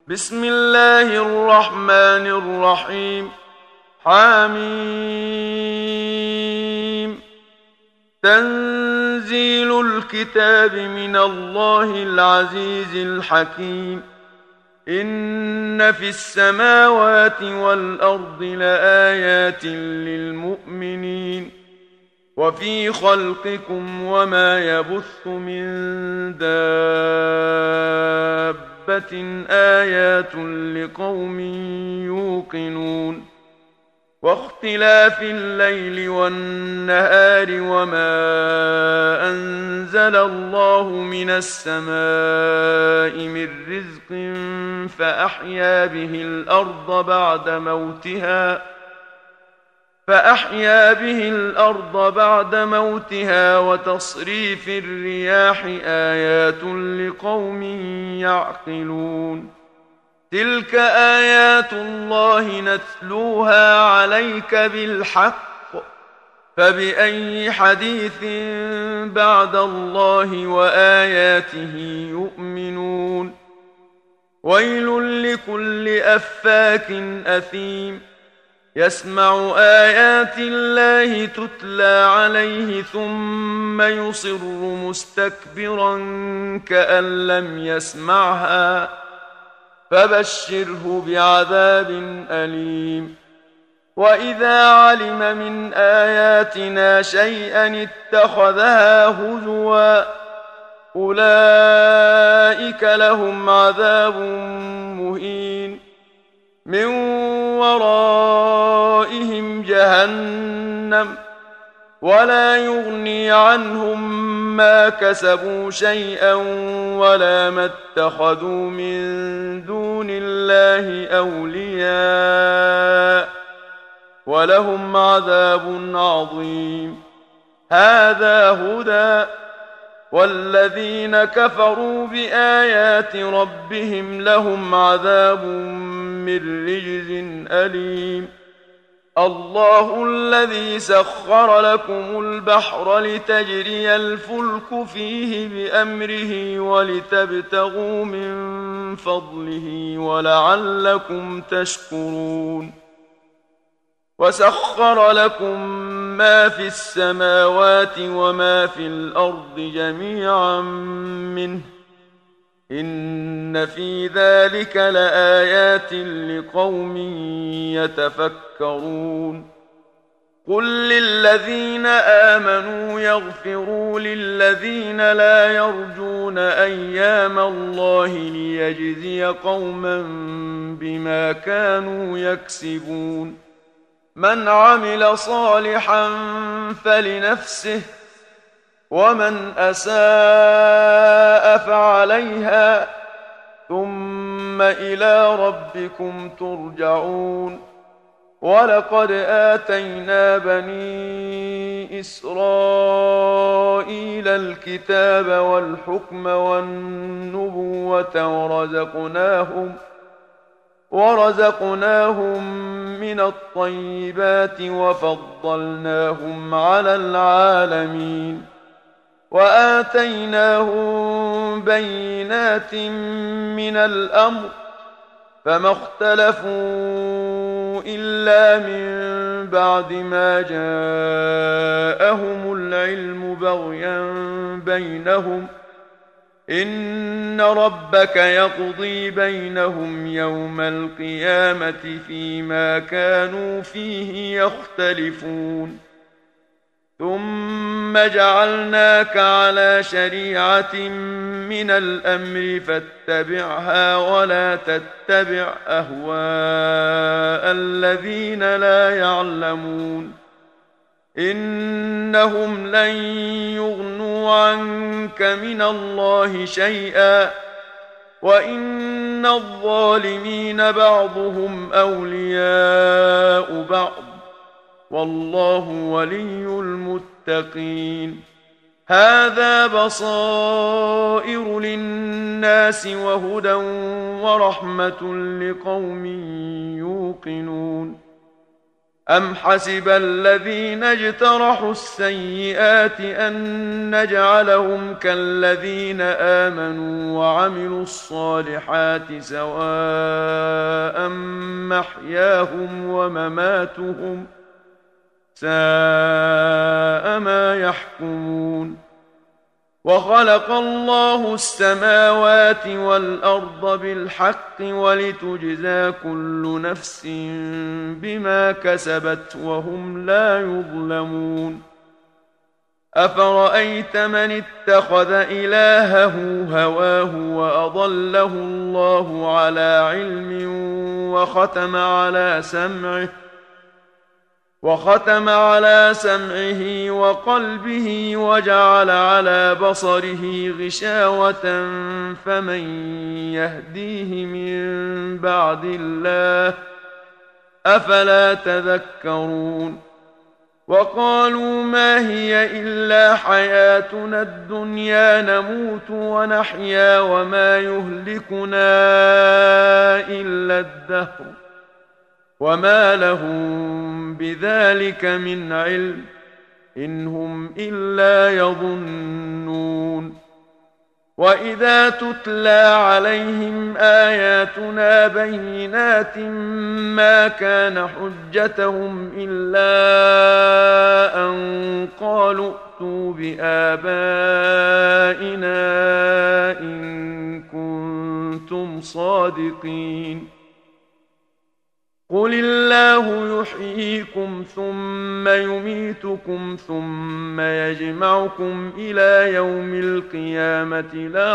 بسم الله الرحمن الرحيم. حميم. تنزيل الكتاب من الله العزيز الحكيم. إن في السماوات والأرض لآيات للمؤمنين وفي خلقكم وما يبث من دابة آيات لقوم يوقنون. واختلاف الليل والنهار وما أنزل الله من السماء من رزق فأحيا به الأرض بعد موتها وتصريف الرياح آيات لقوم يعقلون. تلك آيات الله نتلوها عليك بالحق، فبأي حديث بعد الله وآياته يؤمنون. ويل لكل أفاك أثيم يسمع آيات الله تتلى عليه ثم يصر مستكبرا كأن لم يسمعها، فبشره بعذاب أليم. وإذا علم من آياتنا شيئا اتخذها هزوا، أولئك لهم عذاب مهين. من ورائهم جهنم ولا يغني عنهم ما كسبوا شيئا ولا ما اتخذوا من دون الله أولياء ولهم عذاب عظيم. هذا هدى، والذين كفروا بآيات ربهم لهم عذاب من رجز أليم. الله الذي سخر لكم البحر لتجري الفلك فيه بأمره ولتبتغوا من فضله ولعلكم تشكرون. وسخر لكم ما في السماوات وما في الأرض جميعا منه، إن في ذلك لآيات لقوم يتفكرون. قل للذين آمنوا يغفروا للذين لا يرجون أيام الله ليجزي قوما بما كانوا يكسبون. من عمل صالحا فلنفسه ومن أساء فعليها ثم إلى ربكم ترجعون. ولقد آتينا بني إسرائيل الكتاب والحكم والنبوة ورزقناهم من الطيبات وفضلناهم على العالمين. وآتيناهم بينات من الأمر فما اختلفوا إلا من بعد ما جاءهم العلم بغيا بينهم. إن ربك يقضي بينهم يوم القيامة فيما كانوا فيه يختلفون. ثم جعلناك على شريعة من الأمر فاتبعها ولا تتبع أهواء الذين لا يعلمون. إنهم لن يغنوا عنك من الله شيئا وإن الظالمين بعضهم أولياء بعض والله ولي المتقين. هذا بصائر للناس وهدى ورحمة لقوم يوقنون. أم حسب الذين اجترحوا السيئات أن نجعلهم كالذين آمنوا وعملوا الصالحات سواء محياهم ومماتهم ساء ما يحكمون وخلق الله السماوات والأرض بالحق ولتجزى كل نفس بما كسبت وهم لا يظلمون أفرأيت من اتخذ إلهه هواه وأضله الله على علم وختم على سمعه وقلبه وجعل على بصره غشاوة فمن يهديه من بعد الله أفلا تذكرون وقالوا ما هي إلا حياتنا الدنيا نموت ونحيا وما يهلكنا إلا الدهر وما لهم بذلك من علم إن هم إلا يظنون وإذا تتلى عليهم آياتنا بينات ما كان حجتهم إلا أن قالوا ائتوا بآبائنا إن كنتم صادقين قل الله يحييكم ثم يميتكم ثم يجمعكم إلى يوم القيامة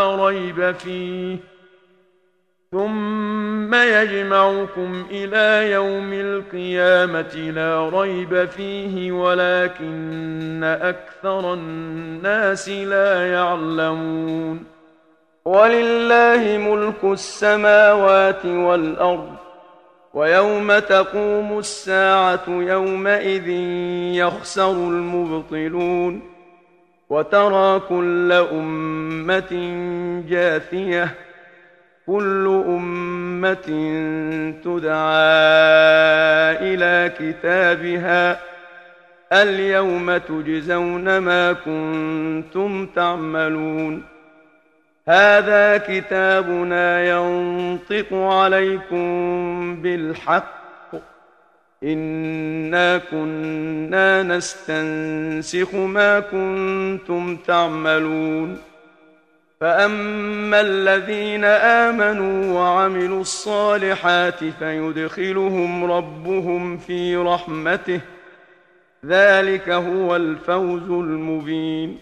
لا ريب فيه ولكن أكثر الناس لا يعلمون ولله ملك السماوات والأرض ويوم تقوم الساعة يومئذ يخسر المبطلون وترى كل أمة جاثية كل أمة تدعى إلى كتابها اليوم تجزون ما كنتم تعملون هذا كتابنا ينطق عليكم بالحق إنا كنا نستنسخ ما كنتم تعملون فأما الذين آمنوا وعملوا الصالحات فيدخلهم ربهم في رحمته ذلك هو الفوز المبين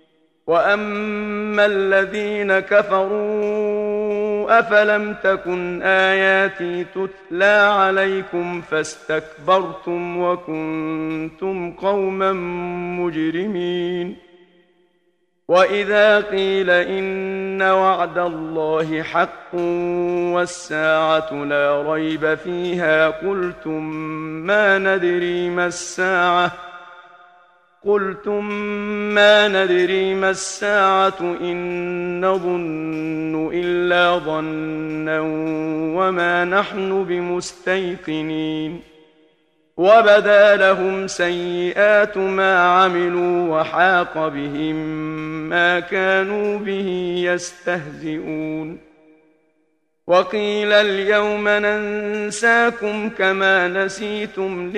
وأما الذين كفروا أفلم تكن آياتي تتلى عليكم فاستكبرتم وكنتم قوما مجرمين وإذا قيل إن وعد الله حق والساعة لا ريب فيها قلتم ما ندري ما الساعة إن نظن إلا ظنا وما نحن بمستيقنين وبدا لهم سيئات ما عملوا وحاق بهم ما كانوا به يستهزئون وقيل اليوم ننساكم كما نسيتم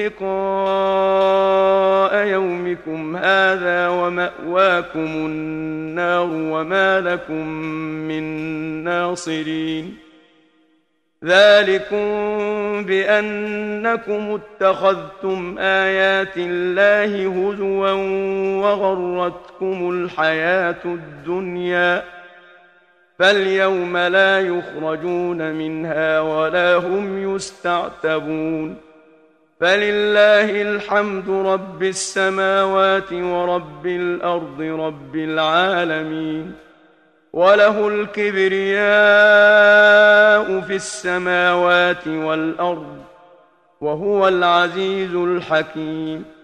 لقاء يومكم هذا ومأواكم النار وما لكم من ناصرين ذلكم بأنكم اتخذتم آيات الله هزوا وغرتكم الحياة الدنيا فاليوم لا يخرجون منها ولا هم يستعتبون فلله الحمد رب السماوات ورب الأرض رب العالمين وله الكبرياء في السماوات والأرض وهو العزيز الحكيم